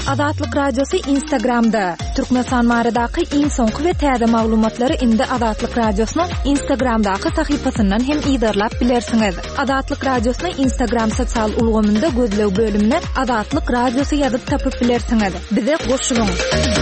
Adatlyk radiosu Instagramda. Türkmenistan maradaky iň soňky we täze maglumatlary indi Adatlyk radiosynyň Instagramdaky sahypasyndan hem ýydarlap bilersiňiz. Adatlyk radiosynyň Instagram sosial ulgamynda gözlew bölümine Adatlyk radiosu ýazyp tapyp bilersiňiz. Bize goşulyň.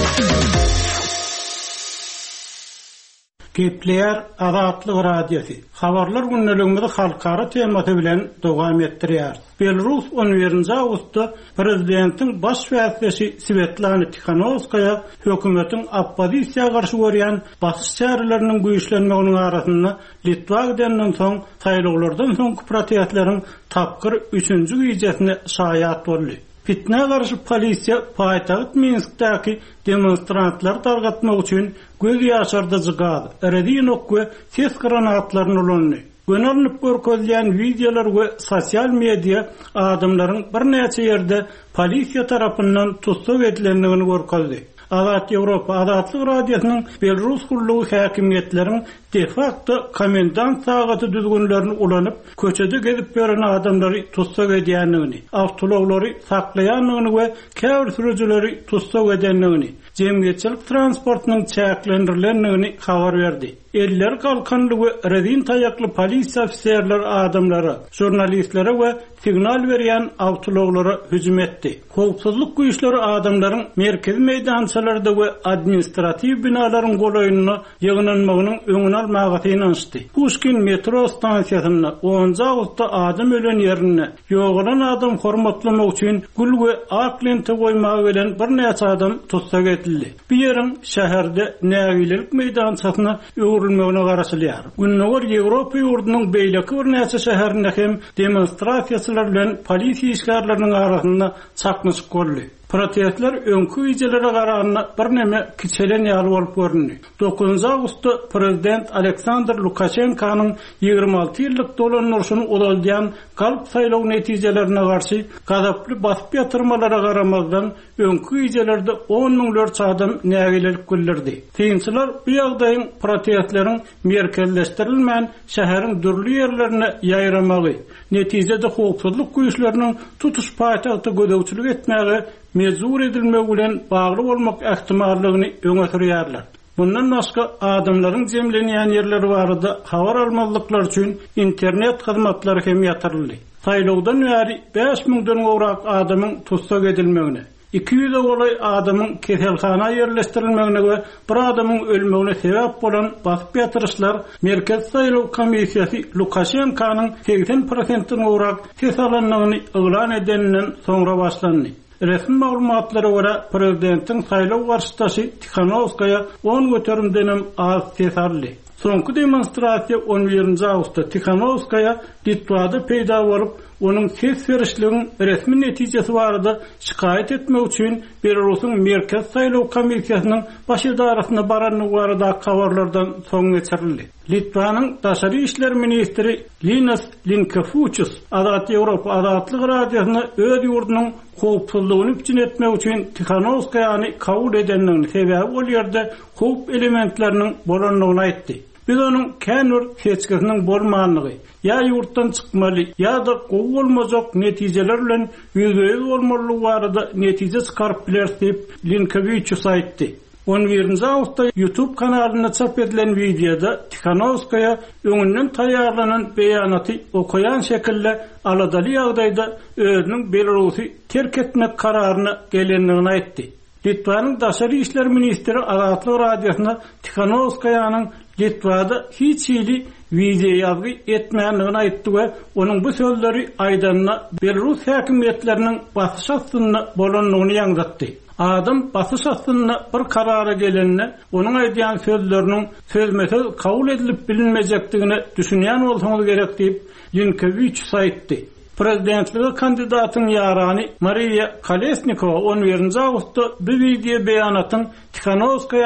Gepler Adatlyk radiosu. Habarlar günneliginde halkara temasy bilen dowam etdirýär. Belarus 11-nji awgustda prezidentiň baş wäziri Svetlana Tikhanovskaya hökümetiň oppozisiýaga garşy görýän basyş çärelerini güýçlenmeginiň arasynda Litwa gidenden soň saýlawlardan soňky protestleriň tapkyr 3-nji güýjesine şaýat boldy. Fitne garşy polisiýa paýtagyt Minskdäki demonstrantlar targatmak üçin göz ýaşardyjy gaz, eredinok we ses granatlaryny ulandy. Gönülnüp görkezýän videolar we sosial media adamlaryň bir näçe ýerde polisiýa tarapyndan tutsak edilendigini görkezdi. Azat Ýewropa Adatlyk radiosynyň Belarus gullugy häkimetleriň de facto komendant sagaty düzgünlerini ulanyp köçede gezip beren adamlary tutsak edýändigini, awtolawlary saklaýandygyny we käbir sürüjileri tutsak edýändigini, jemgyýetçilik transportynyň çäklendirilýändigini habar berdi. Eller kalkanly we redin taýakly polisiýa ofisiýerleri adamlara, jurnalistlere we signal berýän awtolawlara hüjüm etdi. Howpsuzlyk güýçleri adamlaryň merkezi meýdançalarda we administrativ binalaryň golaýynyna ýygnanmagynyň öňüne almagy ýanşdy. Pushkin metro stansiýasyna 10 awgustda adam ölen ýerine ýoğulan adam hormatlamak üçin gül we ak lente goýmagy bilen bir näçe adam tutsak edildi. Bu ýeriň şäherde nägilik meýdançasyna öwrülmegine garaşylýar. Günneger Ýewropa ýurdunyň beýleki bir näçe şäherinde hem demonstrasiýalar bilen polisiýa işgärleriniň arasynda çaknyşyk boldy. Protestler öňkü ýyjylary garanyna bir näme kiçelen ýaly bolup göründi. 9 awgustda prezident Aleksandr Lukashenkanyň 26 ýyllyk dolanýaryny ulalýan galp saýlaw netijelerine garşy gazaply basyp ýatyrmalara garamazdan öňkü ýyjylerde 10 miňlerçe adam nägilelik güllerdi. Teňçiler bu ýagdaýyň protestleriň merkezleşdirilmän şäheriň dürli ýerlerine ýaýramagy, netijede howpsuzlyk güýçleriniň tutuş paýtagty gödäwçilik etmäge mezur edilmek bilen bagly bolmak ähtimallygyny öňe sürýärler. Bundan başga adamlaryň jemlenýän ýerleri barada habar almazlyklar üçin internet hyzmatlary hem ýatyryldy. Saýlawdan bäri 5000-den gowrak adamyň tutsak edilmegine, 200 golay adamyň keselhana ýerleşdirilmegine we bir adamyň ölmegine sebäp bolan basyp ýatyryşlar Merkez Saýlaw Komissiýasy Lukashenkanyň 80%-den gowrak ses alanlygyny ýylan edenden soňra başlandy. Resmi maglumatlara göre prezidentiň saýlaw garşydaşy Tikhanovskaya 10 göterimdenem az ses aldy. Soňky demonstrasiýa 11-nji awgustda Tikhanovskaya Litwada peýda bolup, onuň ses berişliginiň resmi netijesi barada şikaýet etmek üçin Belarusyň Merkez Saýlaw Komissiýasynyň baş idarasyna baranyny barada habarlardan soň geçirildi. Litvanyň daşary işler ministri Linas Linkevičius Azat Ýewropa Adatlyk radiosyna öz ýurdunyň howpsuzlygyny üçin etmek üçin Tikhanovskaýany kabul edendigini sebäbi bol ýerde howp elementleriniň bolanlygyny aýtdy. Biz onuň känur seçkisiniň bolmanlygy, ýa ýurtdan çykmaly, ýa da gowy bolmajak netijeler bilen ýüzüňiz bolmaly barada netije çykaryp bilersiz diýip Linkevičius aýtdy. 11-nji awgustda YouTube kanalyna çap edilen videoda Tikhanovskaya öňünden taýýarlanan beýanaty okuyan şekilde aladaly ýagdaýda özüniň Belarusy terk etmek kararyna gelendigini aýtdy. Litvanyň daşary işler ministri Adatlyk radiosyna Tikhanovskaýanyň Litvada hiç ýyly video ýazgy etmänligini aýtdy we onuň bu sözleri aýdanna Belarus häkimetleriniň basyş astyna bolanlygyny ýaňdatdy. Adam basyş astyna bir karara gelenine onuň aýdýan sözleriniň sözme-söz kabul edilip bilinmejekdigini düşünýän bolsaňyz gerek diýip Linkevičius aýtdy. Prezidentlige kandidatyň ýarany Mariya Kolesnikova 11-nji awgustda bu video beýanatyň Tikhanovskaýanyň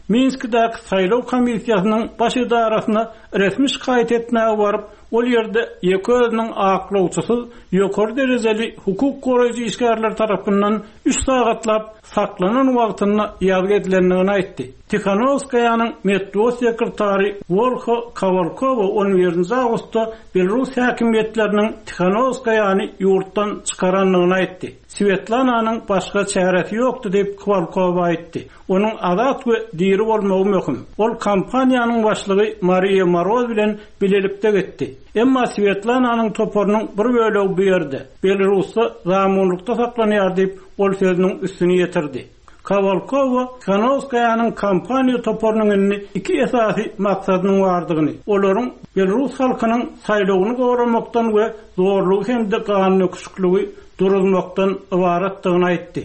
Minsk'däki saýlaw komissiýasynyň baş idarasyna resmi şikayet etmäge baryp, ol ýerde ýeki özüniň aklawçysy ýokary derejeli hukuk goraýjy işgärler tarapyndan 3 sagatlap saklanan wagtyna ýazyk edilendigini aýtdy. Tikhanovskaýanyň metro sekretary Volkho Kavalkowa 11 awgustda Belarus häkimetleriniň Tikhanovskaýany ýurtdan çykaranlygyny aýtdy. Svetlananyň başga çäresi ýokdy diýip Kavalkowa aýtdy. Onuň azat we diri bolmagy möhüm. Ol kampaniýanyň başlygy Maria Moroz bilen bilelikde getdi. Emma Svetlananyň toporunyň bir bölegi bu ýerde Belarusda zamanlykda saklanýar diýip ol sözüniň üstüne ýetirdi. Kavalkowa Tikhanovskaýanyň kampaniýa toporunyň iki esasy maksadynyň bardygyny, olaryň Belarus halkynyň saýlawyny gowramakdan we zorlugy hemde ganyny öküşlügi durulmakdan ibaratdygyny aýtdy.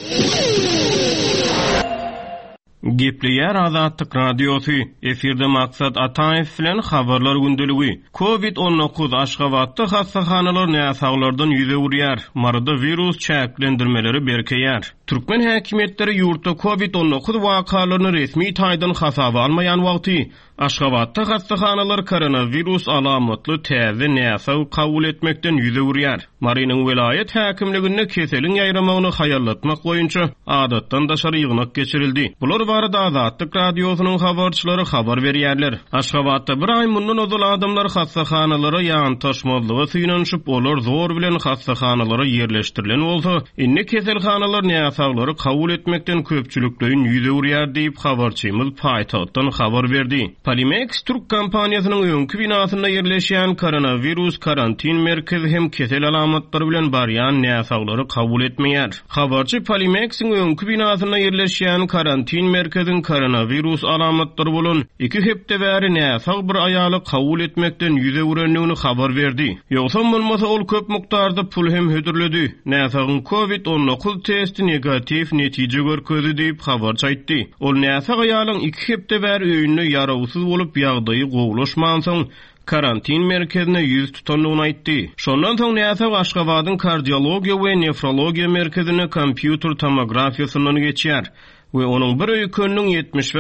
Gepleýär Azatlyk radiosu. Efirde maksat Ataev bilen habarlar gündüligi. Covid-19 Aşgabatda hassahanalar näsaglardan ýüze urýar. Marada virus çäklendirmeleri berkeýär. Türkmen häkimetleri ýurtda Covid-19 wakalaryny resmi taýdan hasaba almaýan wagty Aşgabatda hassahanalar koronavirus alamatly täze näsag kabul etmekden ýüze urýar. Mariniň vilayet häkimliginde keseliň ýaýramagyny haýallatmak boýunça adatdan daşary ýygnak geçirildi. Bular barada Azatlyk radiosynyň habarçylary habar berýärler. Aşgabatda bir ay mundan ozal adamlar hassahanalara ýan taşmalygy syňanyşyp olar zor bilen hassahanalara ýerleşdirilen bolsa, inni keselhanalar näsaglary kabul etmekden köpçüliklerin ýüze urýar diýip habarçymyz paýtagtdan habar berdi. Polimex Türk kampaniýasynyň öňkü binasynda ýerleşýän koronavirus karantin merkezi hem kesel alamatlary bilen barýan näsaglary kabul etmeýär. Habarçy Polimex'iň öňkü binasynda ýerleşýän karantin merkezin koronavirus alamatlary bolan 2 hepde bäri näsag bir aýaly kabul etmekden ýüze uranlygyny habar berdi. Ýogsa bolmasa ol köp mukdarda pul hem hödürledi. Näsagyň Covid-19 testi negativ netije görkezdi diýip habarçy aýtdy. Ol näsag aýalyň 2 hepde bäri öýünde ýarawsyz bolup ýagdaýy gowulaşman soň karantin merkezine yüz tutanlygyny aýtdy. Şondan soň näsag Aşgabatyň kardiologiýa we nefrologiýa merkezine kompýuter tomografiýasyny geçýär we onuň bir öýkünniň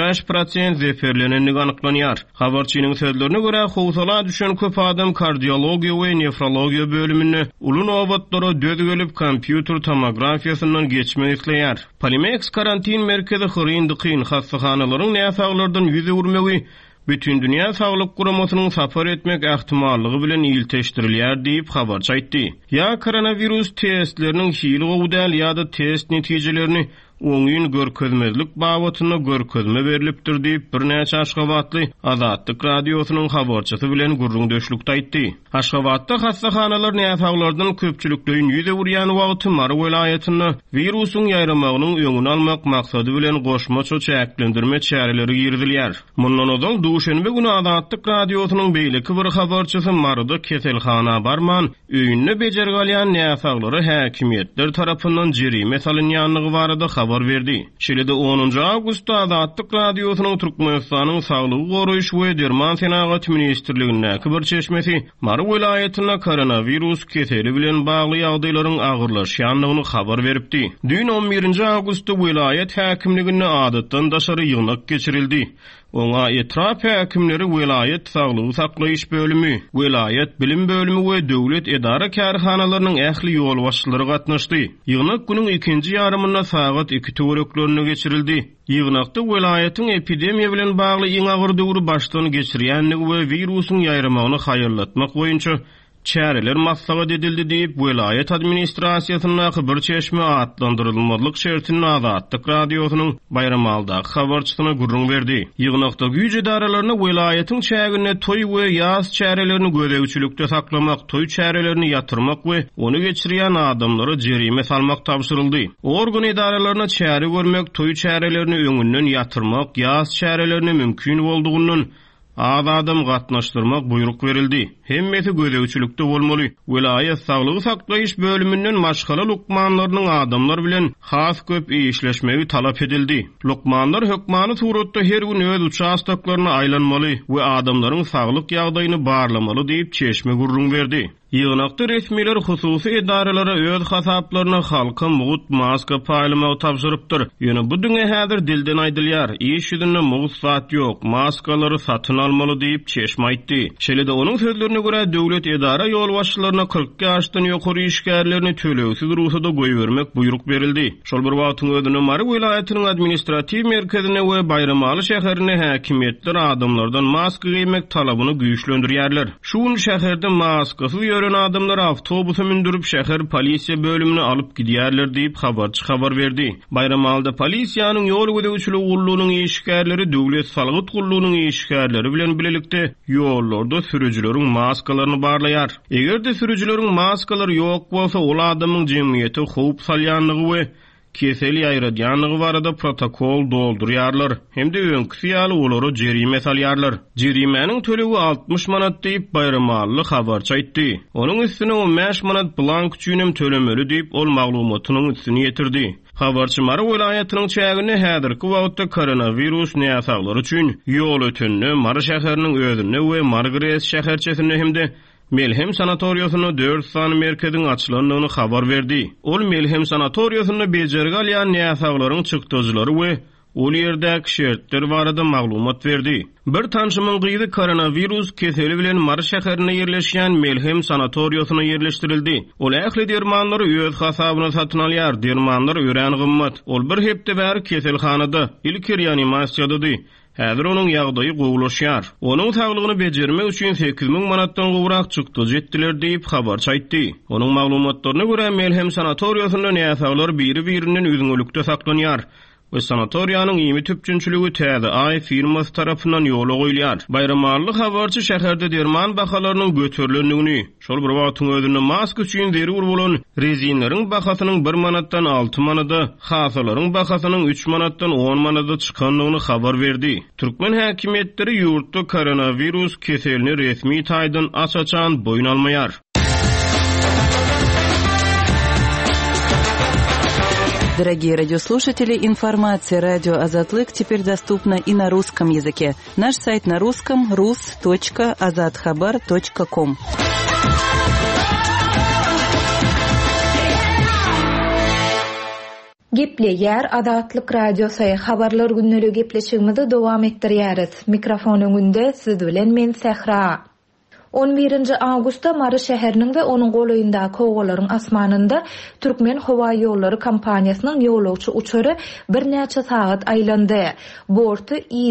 75% zeferlenenligi anyklanýar. Habarçynyň sözlerine görä howsala düşen köp adam kardiologiýa we nefrologiýa bölümine ulun obatlara döz gelip kompýuter tomografiýasynyň geçmegi isleýär. Polimex karantin merkezi hyryndyqyn hassahanalyryň näsaglardan ýüze urmegi bütün dünya sağlık kuramasynyň sapar etmek ähtimallygy bilen ilteşdirilýär diýip habarçy aýtdy. Ya koronavirus testleriniň hili gowdal ýa-da test netijelerini oňyň görkezmezlik babatyna görkezme berilipdir diýip bir näçe Aşgabatly Azatlyk radiosynyň habarçysy bilen gurrun döşlükde aýtdy. Aşgabatda hassahanalar näsaglardan köpçüliklerin ýüze urýan wagty Mar welaýatyna virusyň ýaýramagynyň öňüni almak maksady bilen goşmaça çäklendirme çäreleri girdilýär. Mundan ozal duşanbe güni Azatlyk radiosynyň beýleki bir habarçysy Marada keselhana barman öýünde bejergalýan näsaglary häkimetler tarapyndan jerime salynýanlygy barada habar verdi. Şeýle-de 10 awgustda Azatlyk radiosynyň Türkmenistanyň saglygy goraýyş we derman senagat ministrligine bir çeşmesi Mar welaýatyna koronavirus keseli bilen bagly ýagdaýlaryň agyrlaşýanlygyny habar beripdi. Dün 11 awgustda welaýat häkimligine adatdan daşary ýygnak geçirildi. Oňa etraf häkimleri welaýat saglygy saklaýyş bölümi, welaýat bilim bölümi we döwlet edara kärhanalarynyň ähli ýol başçylary gatnaşdy. Ýygnak günüň ikinji ýarymynda sagat 2 töwereklerine geçirildi. Ýygnakda welaýatyň epidemiýa bilen bagly iň agyr döwri başdan geçirýänligi we virusyň ýaýramagyny haýarlatmak boýunça çäreler maslahat edildi diýip welaýat administrasiýasyna bir çeşme atlandyrylmalyk şertini Azatlyk radiosynyň bayramaldaky habarçysyna gurrun berdi. Ýygnakda güýç edaralaryna welaýatyň çägine toý we ýaz çärelerini göregçilikde saklamak, toý çärelerini ýatyrmak we onu geçirýän adamlara jerime salmak tapşyryldy. Organ edaralaryna çäre görmek, toý çärelerini öňünden ýatyrmak, ýaz çärelerini mümkin boldugynyň az adam gatnaşdyrmak buyruk verildi. Hemmeti göregçilikde bolmaly. Welaýat saglygy saklaýyş bölümünden maşgala lukmanlarynyň adamlar bilen has köp işleşmegi talap edildi. Lukmanlar hökmany suratda her gün öz uçastaklaryna aýlanmaly we adamlaryň saglyk ýagdaýyny barlamaly diýip çeşme gurrun berdi. Ýygynakda resmiler hususy idaralara öz hasaplaryna halka mugut maska paýlamagy tapşyrypdyr. Ýöne bu düňe häzir dilden aýdylýar. Iş ýüzünde mugut sat ýok, maskalary satyn almaly diýip çeşme aýtdy. Şeýle-de onuň sözlerine görä döwlet idara ýol başçylaryna 40 ýaşdan ýokary işgärlerini tölegsiz ruhsata goýbermek buyruk berildi. Şol bir wagtyň özüne Mary vilayatynyň administrativ merkezine we Bayramaly şäherine häkimetler adamlardan maska giymek talabyny güýçlendirýärler. Şuň şäherde maskasy ýören adamlar awtobusa mindirip şäher polisiýa bölümine alyp gidýärler diýip habar berdi. Bayramalda polisiýanyň ýol gödäwçiligi gullugynyň işgärleri döwlet salgyt gullugynyň işgärleri bilen bilelikde ýollarda sürüjileriň maskalaryny barlaýar. Egerde sürüjileriň maskalary ýok bolsa, ol adamyň jemgyýete howp salýanlygy we keseli aýradýanlygy barada protokol doldurýarlar. Hemde öňküsi ýaly olary jerime salýarlar. Jerimeniň tölegi 60 manat diýip Bayramaly habarçy aýtdy. Onuň üstüne 15 manat blank üçinem tölemeli diýip ol maglumatynyň üstüne ýetirdi. Habarçy Mary vilayatynyň çägine häzirki wagtda koronavirus näsaglary üçin ýol ötenini Mary şäheriniň özüne we Margaret şäherçesine hemde Melhem sanatoriýasyna 4 sany merkezin açylandygyny habar berdi. Ol Melhem sanatoriýasyna bejerge alýan näsaglaryň çykdyjylary we ol ýerdäki şertler barada maglumat berdi. Bir tanşymyň gyýdy koronavirus keseli bilen Mary şäherine ýerleşýän Melhem sanatoriýasyna ýerleşdirildi. Ol ähli dermanlary öz hasabyna satyn alýar. Dermanlar ören gymmat. Ol bir hepde bäri keselhanada ilk reanimasiýadady. Häzir onuň ýagdaýy gowulaşýar. Onuň saglygyny bejermek üçin 8000 manatdan gowrak çykdyj etdiler diýip habarçy aýtdy. Onuň maglumatlaryna görä Melhem sanatoriýasyna näsaglar biri-biriniň üzüňlükde saklanýar. ve sanatoriyanın iyimi tüpçünçülüğü täze ay firması tarafından yola goýulýar. Bayramaly habarçy şäherde derman bahalarının götürülendigini, şol bir wagtyň özünde mask üçin zerur bolan rezinleriň bahasynyň 1 manatdan 6 manada, hasalaryň bahasynyň 3 manatdan 10 manada çykanlygyny habar berdi. Türkmen häkimetleri ýurtda koronavirus keselini resmi taýdan açaçan boyun almaýar. Дорогие радиослушатели, информация «Радио Азатлык» теперь доступна и на русском языке. Наш сайт на русском rus.azadkhabar.com. Gepleýär Azatlyk radiosy habarlar günnäli gepleşigimizi dowam etdirýäris. Mikrofonyň günde siz bilen men Sehra. 11 Awgustda Mary şäheriniň we onuň goýundaky howalaryň asmanynda Türkmen Howa ýollary kompaniýasynyň ýolagçy uçary bir näçe saat aýlandy. Borty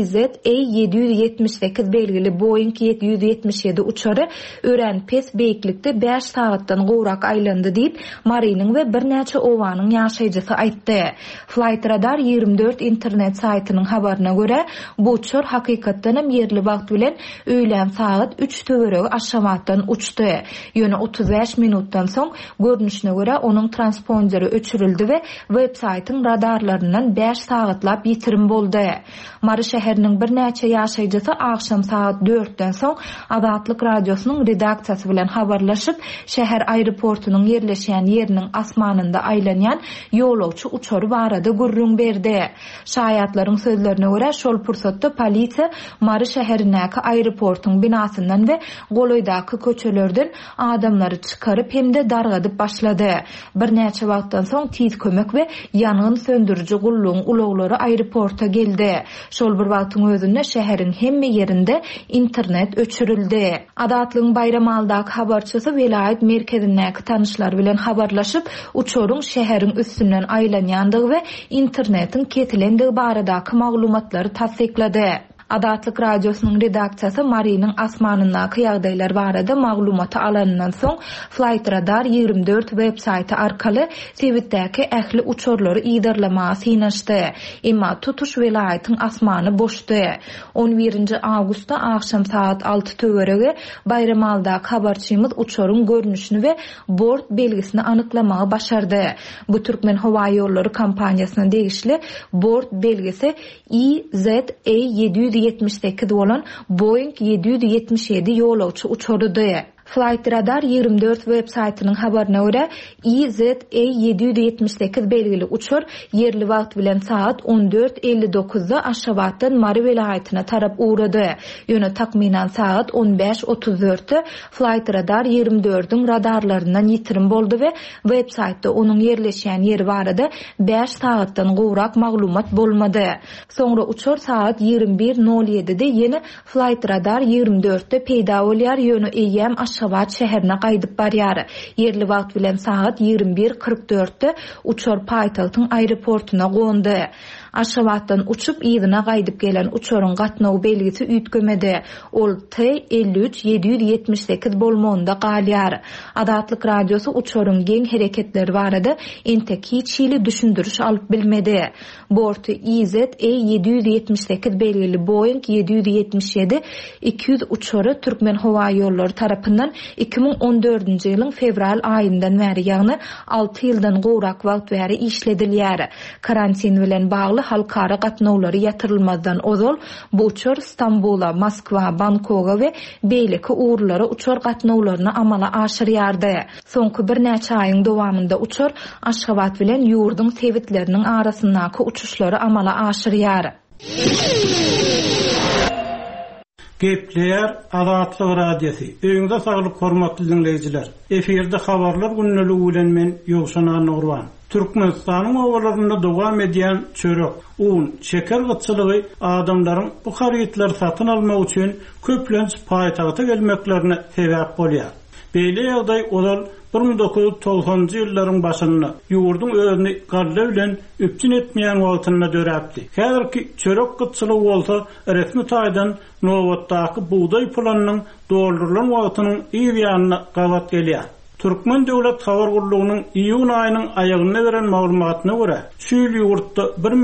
IZ-778 belgili Boeing 777 uçary ören pes beýiklikde 5 saatdan gowrak aýlandy diýip Marynyň we bir näçe owanyň ýaşaýjysy aýtdy. Flight Radar 24 internet saýtynyň habaryna görä, bu uçar hakykatdan hem ýerli wagt bilen öýlen saat 3 töweregi aşamatdan uçdy. Ýöne 35 minutdan soň görnüşine görä onuň transponderi öçürildi we web-saýtyň radarlaryndan 5 sagatlap ýitirim boldy. Mary şäheriniň bir näçe ýaşaýjysy akşam saat 4-den soň Azatlyk radiosynyň redaksiyasy bilen habarlaşyp, şäher aeroportunyň ýerleşýän ýeriniň asmanynda aýlanýan ýolagçy uçary barada gürrüň berdi. Şaýatlaryň sözlerine görä, şol pursatda polisiýa Mary şäherindäki aeroportuň binasyndan we goloýdaky köçelerden adamlary çykaryp hemde dargadyp başlady. Bir näçe wagtdan soň tiz kömek we ýangyn söndürüji gullugyň uloglary aeroporta geldi. Şol bir wagtyň özünde şäheriň hemme ýerinde internet öçürildi. Azatlygyň Bayramaldaky habarçysy vilayet merkezindäki tanışlar bilen habarlaşyp, uçaryň şäheriň üstünden aýlanýandygy we internetiň kesilendigi baradaky maglumatlary tasdiklady. Azatlyk radiosynyň redaksiyasy Marynyň asmanyndaky ýagdaýlar barada maglumaty alanyndan soň Flight Radar 24 web-saýty arkaly Sewitdäki ähli uçarlary ýydarlamagy synaşdy. Emma tutuş vilayatyň asmany boşdy. 11 Awgustda akşam saat 6 töwerege Bayramaldaky habarçymyz uçaryň görnüşini we bort belgisini anyklamagy başardy. Bu Türkmen Howa ýollary kompaniýasyna degişli bort belgisi IZ-778 bolan Boeing 777 ýolagçy uçarydy. Flight Radar 24 web-saytynyň habaryna görä, IZE-778 belgili uçur yerli wagt bilen saat 14:59-da Aşgabatdan Mary welaýatyna tarap uğrady. Ýöne takminan saat 15:34-de Flight Radar 24-üň radarlaryndan ýitirim boldy we web-saytda onuň yerleşýän ýeri barada 5 saatdan gowrak maglumat bolmady. Soňra uçur saat 21:07-de ýene Flight Radar 24-de peýda bolýar, ýöne eýem Aşgabat şäherine gaýdyp barýar. Yerli wagt bilen saat 21:44-de uçur paýtagtyň aeroportuna gondy. Aşgabatdan uçup ýygyna gaýdyp gelen uçuryň gatnaw belgisi üýtgemedi. Ol T-53-778 bolmanda galýar. Adatlyk radiosu uçuryň geň hereketleri barada entek hiçili düşündürüş alyp bilmedi. Borty IZE-778 belgili Boeing 777-200 uçury Türkmen Hawa ýollary tarapyndan 2014-nji ýylyň fevral aýyndan bäri, ýagny 6 ýyldan gowrak wagt bäri işledilýär. Karantin bilen bagly halkara gatnawlary ýatyrylmazdan ozal bu uçur Stambula, Moskwa, Bangkoga we beýleki uğurlara uçur gatnawlaryny amala aşyrýardy. Soňky bir näçe aýyň dowamında uçur Aşgabat bilen ýurduň tewitleriniň arasyndaky uçuşlary amala aşyrýar. Gepleýär Azatlyk radiosu. Öňde saglyk hormatly dinleýijiler. Eferde habarlar günneligi bilen men Ýogşan Nurwan. Türkmenistanyň owalarynda dowam edýän çörek, un, şeker gıtçylygy adamlaryň bu harytlar satyn almak üçin köplenç paýtagta gelmeklerine sebäp bolýar. Beýle ýagdaý olar 1990-njy ýyllaryň başynda ýurdun özüni garla bilen üpçün etmeýän wagtyna döräpdi. Häzirki çörek gıtçylygy bolsa resmi taýdan nowatdaky buğday planynyň doldurulan wagtynyň ýa-ýanyna gawat gelýär. Türkmen Döwlet Habar Gurulugynyň iýun aýynyň aýagyna beren maglumatyna görä, şu ýyl ýurtda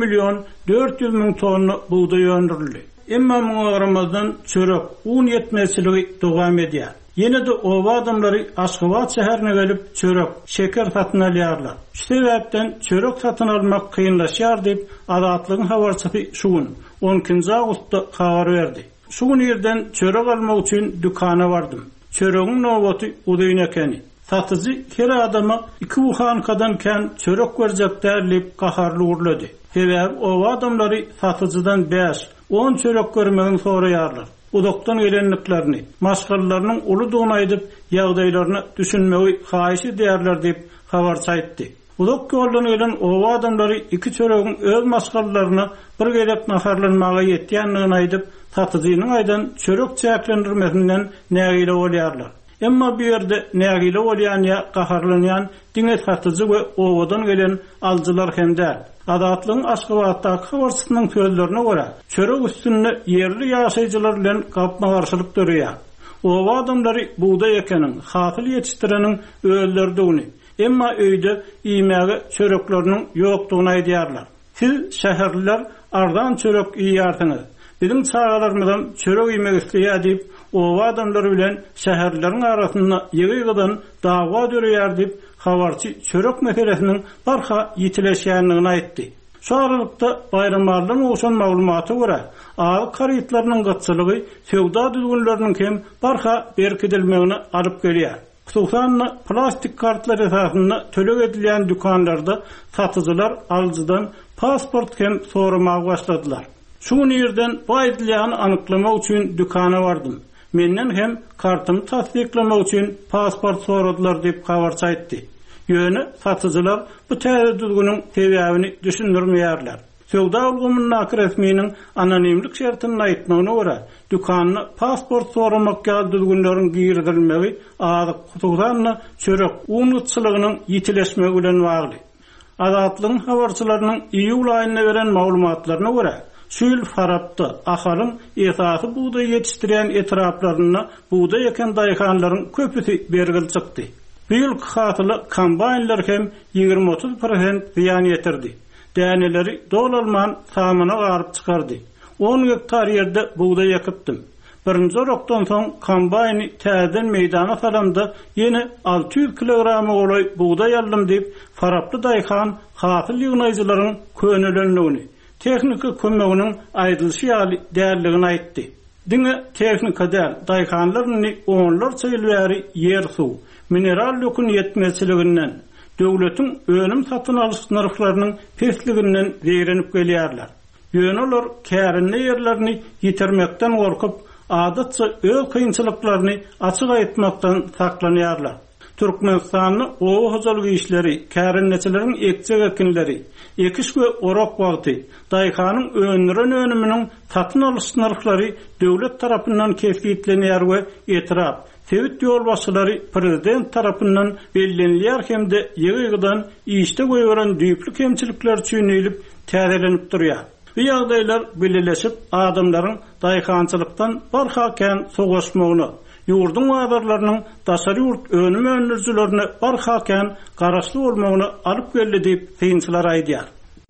1.400.000 tonna buğday öndürildi. Emma muňaramazdan çörek, un ýetmezçiligi dowam edýär. Ýene de owa adamlary Aşgabat şäherine gelip çörek, şeker satyn alýarlar. Şu sebäpden çörek satyn almak kynlaşýar diýip Azatlygyň habarçysy şugun 12-nji awgustda habar berdi. Şu ýerden çörek almak üçin dükana bardym. Çöregiň nowaty udaýyn ekeni. Satyjy her adama 2 buhankadan kän çörek berjek därlip gaharly urlady. Sebäbi owa adamlary satyjydan 5-10 çörek görmegin soraýarlar. Udaktan gelenliklerini, maşgallarynyň uludygyny aýdyp, ýagdaýlaryny düşünmegi haýyşy därler diýip habar çaýtdy. Udak ýoldan gelen owa adamlary 2 çöregiň öz maşgallaryny bir gelek naharlanmaga ýetýändigini aýdyp, satyjynyň aýdan çörek çäklendirmesinden nägile bolýarlar. Emma bu ýerde nägile bolýan ýa gaharlanýan diňe satyjy we owadan gelen aljylar hemde Adatlyň Aşgabatdaky habarçysynyň sözlerine görä, çörek üstünde yerli ýaşaýjylar bilen gapma garşylyk dörýär. Owa adamlary buğday ekeniň, hasyl ýetişdireniň öýlerdigini, emma öýde iýmäge çörekleriniň ýokdugyny aýdýarlar. Siz şäherliler ardan çörek ýýärsiňiz. Bizim çağalarymyzdan çörek ýemek isleýär diýip, owa adamlar bilen şäherleriň arasynda ýygydan dawa dörýär diýip habarçy çörek meselesiniň barha ýitileşýändigini aýtdy. Şu aralykda bayramlardan oşan maglumaty görä, aýy karytlarynyň gatçylygy sewda düzgünleriniň hem barha berkidilmegine alyp gelýär. Hususan plastik kartlar esasında tölek edilýän dükanlarda satyjylar aljydan pasport hem soramaga başladylar. Şu ýerden bu aýdylýany anyklamak üçin dükana bardym. Menden hem kartymy tasdiklamak üçin pasport soradylar diýip habar çaýtdy. Ýöne satyjylar bu täze-düzgüniň sebäbini düşündirmeýärler. Sewda ulgamynyň resminiň anonimlik şertini aýtmagyna görä, dükanyny pasport soramak düzgünleriň giýirdirilmegi aýdyk hususanna çörek unuççylygynyň ýitileşmegi bilen bagly. Azatlyň habarçylarynyň iýul aýyna beren maglumatlaryna görä, şu ýyl Farapda ahalyň esasy buğday ýetişdirýän etraplaryna buğday eken daýhanlaryň köpüsi bergil çykdy. Bu ýyl hasyly kombaynlar hem 20-30% ziýan ýetirdi. Däneleri dolalman samana garyp çykardy. 10 hektar ýerde buğday ýakypdym. Birinji rokdan soň kombayny täzeden meýdana salamda ýene 600 kilogram goly buğday aldım diýip Faraply daýhan hasyl ýygnajylaryň könülenligini, teknika kömeginiň aýdylşy ýaly därligini aýtdy. Diňe teknika däl, daýkanlaryny onlarça ýyl bäri ýer suw, mineral ýokun ýetmezçiliginden, döwletiň önüm satyn alyş narhlarynyň pesliginden zeýrenip gelýärler. Ýöneler kärinli ýerlerini ýitirmekden gorkup, adatça öz kynçylyklaryny açyk aýtmakdan saklanýarlar. Türkmenistanyň owa hojalygy işleri, kärinneçileriň ekçek ekinleri, ekiş we orak wagty, daýkanyň önüminiň satyn alyş narhlary döwlet tarapyndan kesgitlenýär we etirap, Tevit ýol başçylary prezident tarapyndan bellenilýär hemde ýygydan işde goýulan düýpli kemçilikler çüýnelip täzelenip durýar. Bu ýagdaýlar belleşip adamlaryň daýkançylykdan barhaken sogaşmagyny, ýurdun wagtlarynyň daşary ýurt önüm önlüjlerini barhaken garaşly bolmagyny alyp geldi diýip synçylar aýdýar.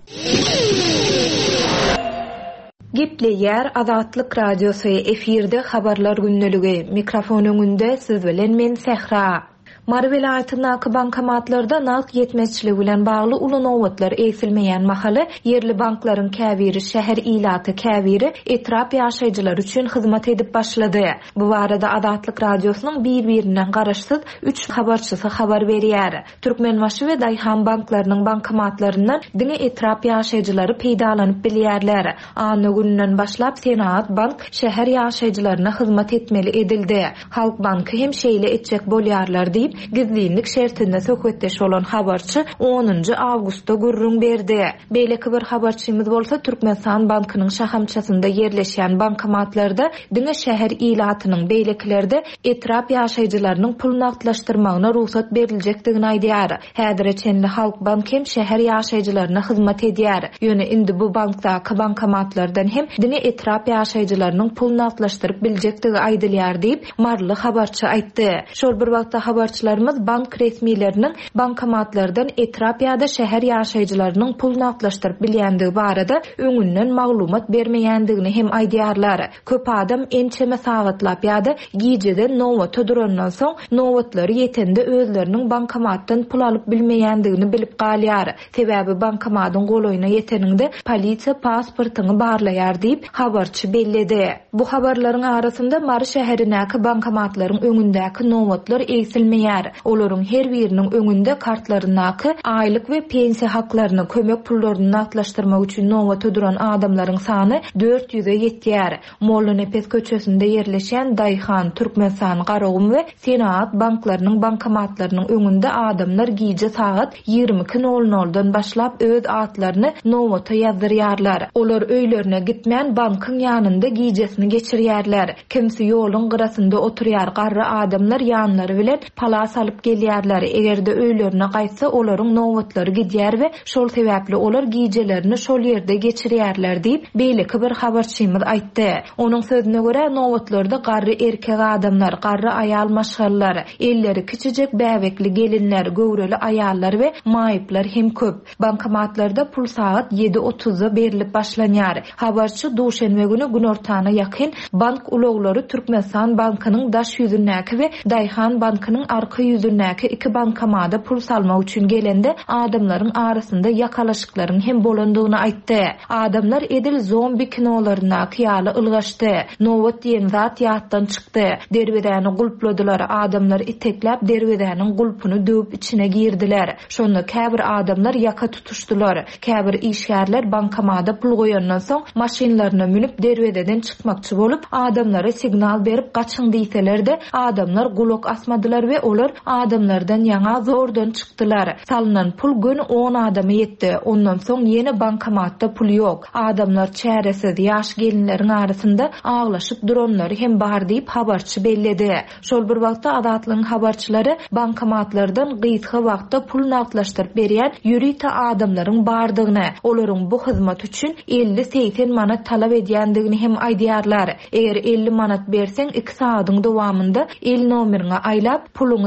Gepleýär Azatlyk radiosu efirde habarlar günneligi. Mikrofon öňünde siz bilen men Sehra. Mary welaýatynyň bankomatlarda naq ýetmezçiligi bilen bagly uly nowatlar eýsilmeýän mahaly yerli banklaryň käbiri şäher ilaty käbiri etrap ýaşaýjylar üçin hyzmat edip başlady. Bu barada Azatlyk radiosynyň bir-birinden garaşsyz 3 habarçysy habar berýär. Türkmenbaşy we Daýhan banklarynyň bankomatlaryndan diňe etrap ýaşaýjylary peýdalanyp bilýärler. Any günden başlap Senat bank şäher ýaşaýjylaryna hyzmat etmeli edildi. Halk banky hem şeýle etjek bolýarlar diýip gizlilik şertinde söhbetdeş bolan habarçy 10 awgustda gurrun berdi. Beýleki bir habarçymyz bolsa Türkmenistan bankynyň şahamçasynda yerleşýän bankomatlarda diňe şäher ilatynyň beýlekilerde etrap ýaşaýjylarynyň pul naqdlaşdyrmagyna ruhsat berilejekdigini aýdýar. Häzir çenli Halk bank hem şäher ýaşaýjylaryna hyzmat edýär. Ýöne indi bu bankdaky bankomatlardan hem diňe etrap ýaşaýjylarynyň pul naqdlaşdyryp biljekdigi aýdylýar diýip marly habarçy aýtdy. Şol bir wagtda habarçylarymız bank resmiýetleriniň bankomatlardan etrap ýa-da şäher ýaşaýjylarynyň pul naqdlaşdyryp bilýändigi barada öňünden maglumat bermeýändigini hem aýdýarlar. Köp adam ençeme sagatlap ýa-da gijede nowat durandan soň nowatlary ýetende özleriniň bankomatdan pul alyp bilmeýändigini bilip galýar. Sebäbi bankomatyň goloýuna ýeteninde polisiýa pasportyny barlaýar diýip habarçy belledi. Bu habarlaryň arasynda Mary şäherindäki bankomatlaryň öňündäki nowatlar eýsilmeýär. Olaryň her biriniň öňünde kartlarynaky aýlyk we pensiýa haklaryny kömek pullaryny naqdlaşdyrmak üçin nowat duran adamlaryň sany 400'e ýetýär. Mollonepes köçesinde yerleşen Daýhan, Türkmenistan, Garagum we Senat banklarynyň bankomatlarynyň öňünde adamlar gije saat 22:00'dan başlap öz atlaryny nowata ýazdyrýarlar. Olar öýlerine gitmän bankyň ýanynda gijesini geçirýärler. Kimsi ýoluň gyrasynda oturýar, garry adamlar ýanlary bilen palas alyp gelýärler. Egerde öýlerine gaýtsa olaryň nowatlary gidýär we şol sebäpli olar gijelerini şol ýerde geçirýärler diýip beýleki bir habarçymyz aýtdy. Onuň sözüne görä nowatlarda garry erkek adamlar, garry aýal maşgallar, elleri kiçijek bäbekli gelinler, göwreli aýallar we maýyplar hem köp. Bankomatlarda pul saat 7:30'da berilip başlanýar. Habarçy duşenbe güni gün ortana ýakyn bank uloglary Türkmenistan bankynyň daş ýüzündäki we Daýhan bankynyň arka ýüzündäki iki bankomada pul salmak üçin gelende adamlaryň arasynda ýakalaşyklaryň hem bolandygyny aýtdy. Adamlar edil zombi kinolaryna kyýaly ylgaşdy. Nowat diýen zat ýatdan çykdy. Derwedäni gulpladylar. Adamlar iteklap derwedäniň gulpuny döwüp içine girdiler. Şonda käbir adamlar ýaka tutuşdylar. Käbir işgärler bankomada pul goýandan soň maşinlaryna minip derwededen çykmakçy bolup adamlara signal berip gaçyň diýseler-de adamlar gulak asmadylar we olar adamlardan ýaňa zordan çykdylar. Salynan pul gün 10 adamy ýetdi. Ondan soň ýene bankomatda pul ýok. Adamlar çäresiz ýaş gelinleriň arasynda aglaşyp duranlary hem bar diýip habarçy belledi. Şol bir wagtda Azatlygyň habarçylary bankomatlardan gysga wagtda pul naqdlaşdyryp berýän ýürüýte adamlaryň bardygyny, olaryň bu hyzmat üçin 50-80 manat talap edýändigini hem aýdýarlar. Eger 50 manat berseň 2 saatyň dowamında el nomerine aýlap puluny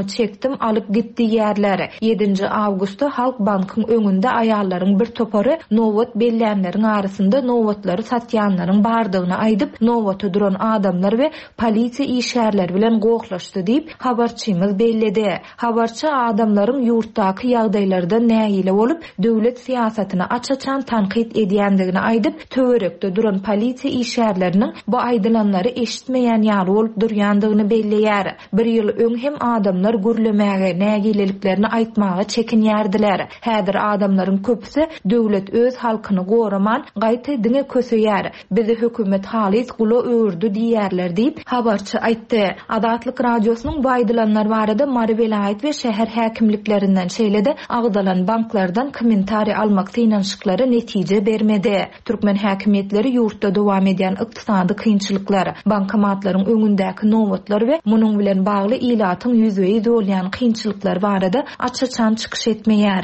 pulumy çekdim, alyp gitdi ýerleri. 7 awgustda Halk Bankyň öňünde aýallaryň bir topary nowat bellämleriň arasynda nowatlary satýanlaryň bardygyny aýdyp, nowata duran adamlar we polisiýa işgärleri bilen goklaşdy diýip habarçymyz belledi. Habarçy adamlaryň ýurtdaky ýagdaýlarda näýile bolup, döwlet siýasatyny açaçan tanqid edýändigini aýdyp, töwerekde duran polisiýa işgärleriniň bu aýdylanlary eşitmeýän ýaly bolup durýandygyny belleýär. Bir ýyl öň hem adamlar gürlemäge, nägileliklerini aýtmaga çekinýärdiler. Häzir adamlaryň köpüsi döwlet öz halkyny goraman, gaýta diňe köseýär. Bizi hökümet halis gula öwürdü diýerler diýip habarçy aýtdy. Adatlyk radiosynyň bu aýdylanlar barada Mary vilayet we şäher häkimliklerinden şeýlede agdalan banklardan kommentari almak synanşyklary netije bermedi. Türkmen häkimetleri ýurtda dowam edýän ykdysady kynçylyklar, bankomatlaryň öňündäki nowatlar we munyň bilen bagly ilatyň ýüzüňi dolýan kynçylyklar barada açaçan çykyş etmeýär.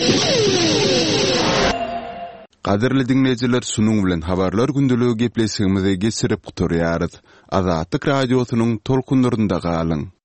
Qadirli dinleyijiler, sunuň bilen habarlar gündeligi gepleşigimizi geçirip guturýarys. Azatlyk radiosynyň tolkunlarynda galyň.